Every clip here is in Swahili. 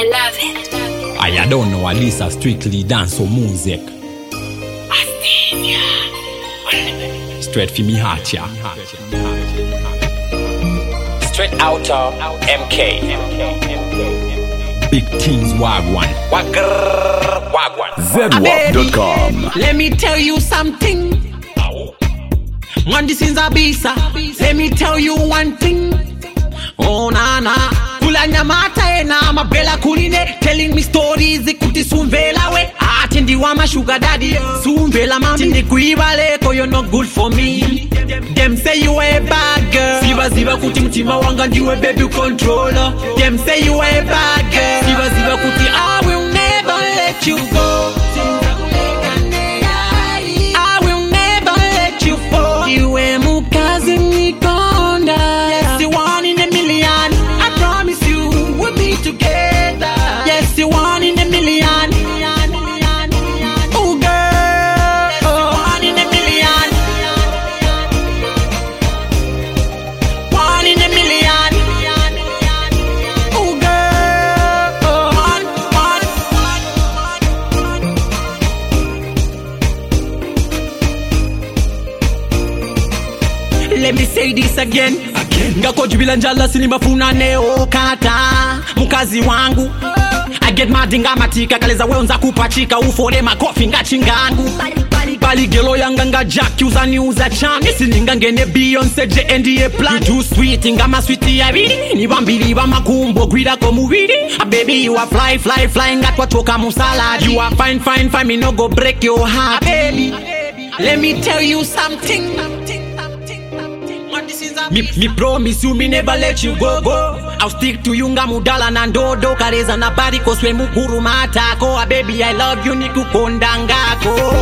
love it. I don't know, Alisa strictly dance or music. Straight for me heart, yeah. Straight out of MK. Big things, Wagwan. Wagwan. ZWAP.com. Let me tell you something. Man, this is Abisa. Let me tell you one thing. Oh, na. Kulanya mata ena mabela kuline. Telling me stories ikuti sumvela we. Atindi wa ma sugar daddy. Sumvela mami. Tindi kuibale ko you're not good for me. Them say you a bad girl. Ziva kuti mtima wanga ndiwe baby controller. Them say you a bad girl. Ziva kuti I will never let you go. I will never let you fall. You a mukazi nikonda. Yes, the one in a million. I promise you we'll be together. Yes, the one in a million. Oh girl, one in a million. One in a million. Oh girl, one. Let me say this again. Ngako jubila njala sinimafuna neo kata mukazi wangu. I get mad ngamatika kaleza weonza kupachika ufole makofi ngachingangu. Bali gelo yanga nga Jack uzani uza chami sininga ngene Beyonce JNDA plan. You too sweet ngama sweetie ya bidi ni bambili ba makumbo grida ko mubidi. Baby you are fly ngatwa toka musala. You are fine me no go break your heart. Baby let me tell you something. Me promise you me never let you go. I'll stick to you nga mudala na ndodo kareza na bari koswe muguru matako. Baby I love you nikukondangako.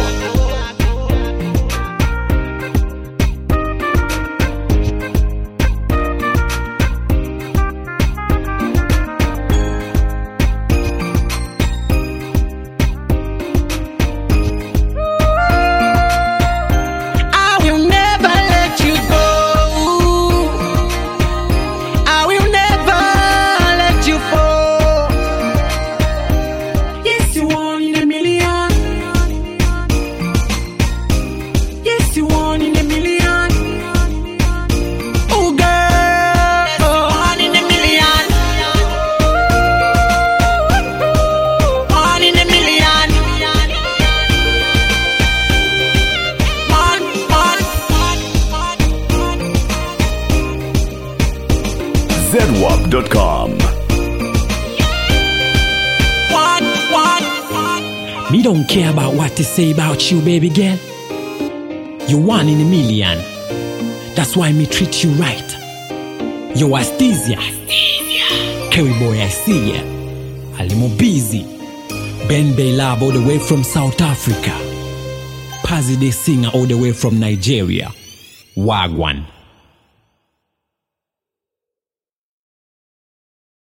ZWAP.com. Me don't care about what they say about you, baby girl. You're one in a million. That's why me treat you right. Yo, Astasia. Kerry boy, I see ya. Alimo busy. Ben Baylab all the way from South Africa. Pazzi the singer all the way from Nigeria. Wagwan.